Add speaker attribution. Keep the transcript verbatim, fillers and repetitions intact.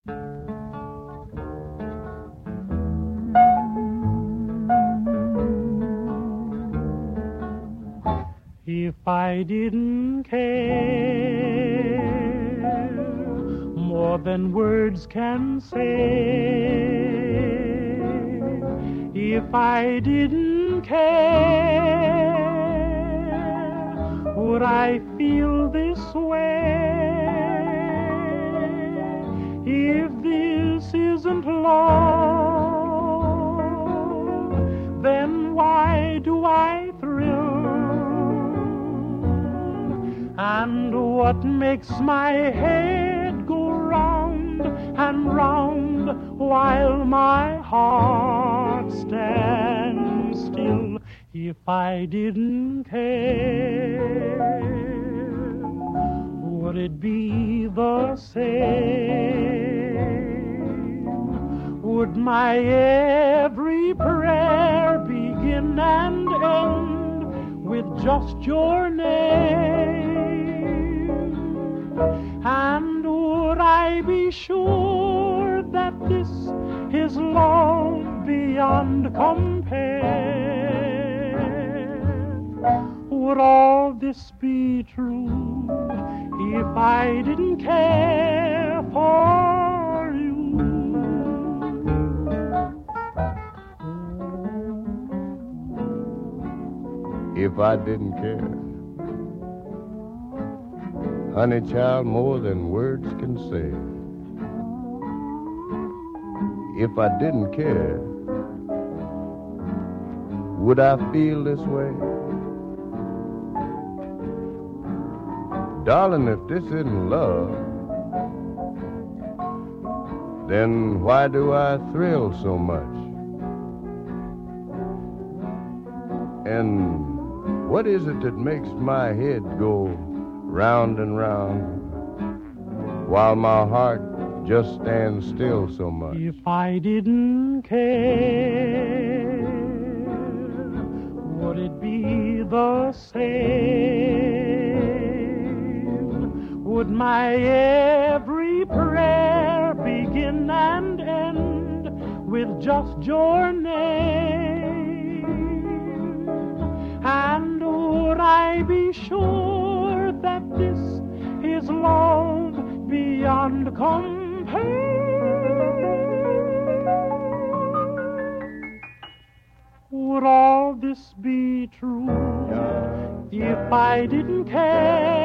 Speaker 1: If I didn't care more than words can say, if I didn't care, would I feel this way? If this isn't love, then why do I thrill? And what makes my head go round and round while my heart stands still? If I didn't care, would it be the same? Would my every prayer begin and end with just your name? And would I be sure that this is love beyond compare? Would all this be true if I didn't care for you?
Speaker 2: If I didn't care, honey child, more than words can say. If I didn't care, would I feel this way? Darling, if this isn't love, then why do I thrill so much? And what is it that makes my head go round and round while my heart just stands still so much?
Speaker 1: If I didn't care, would it be the same? Would my every prayer begin and end with just your name? And would I be sure that this is love beyond compare? Would all this be true if I didn't care?